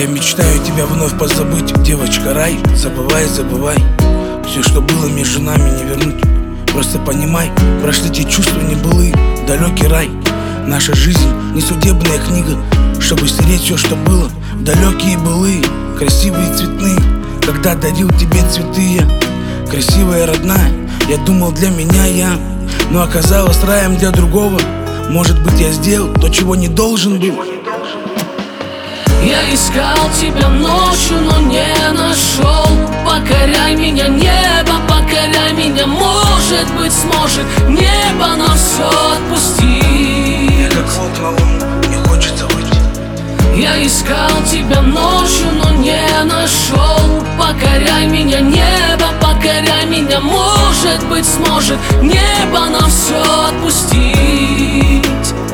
Я мечтаю тебя вновь позабыть, девочка рай. Забывай, забывай, все, что было между нами, не вернуть. Просто понимай, прошли те чувства небылые, далекий рай. Наша жизнь не судебная книга, чтобы стереть все, что было в далекие былые. Красивые цветные, когда дарил тебе цветы я. Красивая родная, я думал для меня я, но оказалось раем для другого. Может быть, я сделал то, чего не должен был. Я искал тебя ночью, но не нашел. Покоряй меня, небо, покоряй меня. Может быть, сможет небо нам все отпустить. Я как волк на луну, мне хочется выйти. Я искал тебя ночью, но не нашел. Покоряй меня, небо, покоряй меня. Может быть, сможет небо нам все отпустить.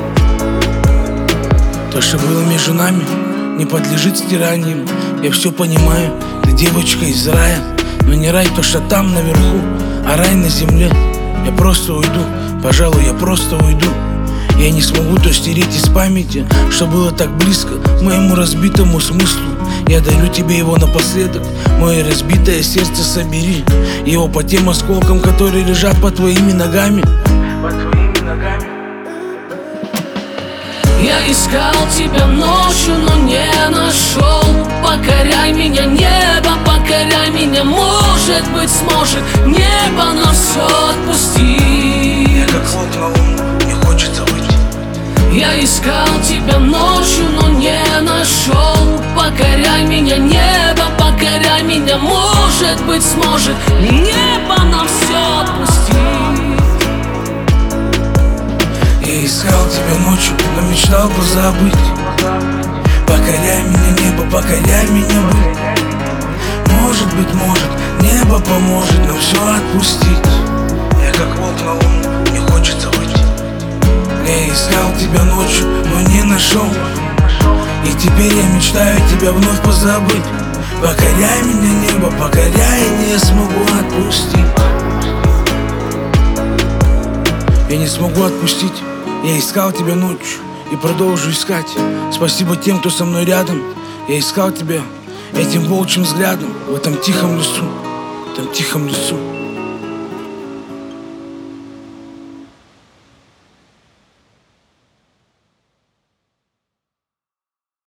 То, что было между нами, не подлежит стиранию. Я все понимаю, ты девочка из рая. Но не рай то, что там наверху, а рай на земле. Я просто уйду, пожалуй, я просто уйду. Я не смогу то стереть из памяти, что было так близко к моему разбитому смыслу. Я дарю тебе его напоследок, мое разбитое сердце собери. Его по тем осколкам, которые лежат под твоими ногами. Под твоими ногами. Я искал тебя ночью, но не нашел. Покоряй меня, небо, покоряй меня. Может быть, сможет небо нам все отпустить. Я как волк на луну, мне хочется выйти. Я искал тебя ночью, но не нашел. Покоряй меня, небо, покоряй меня. Может быть, сможет небо нам все отпустить. Я искал тебя ночью, но мечтал позабыть. Покоряй меня, небо, покоряй меня, может быть, может, небо поможет нам все отпустить. Я как волк на луну, мне хочется выйти. Я искал тебя ночью, но не нашел. И теперь я мечтаю тебя вновь позабыть. Покоряй меня, небо, покоряй, не смогу отпустить. Я не смогу отпустить. Я искал тебя ночью и продолжу искать. Спасибо тем, кто со мной рядом. Я искал тебя этим волчьим взглядом в этом тихом лесу, в этом тихом лесу.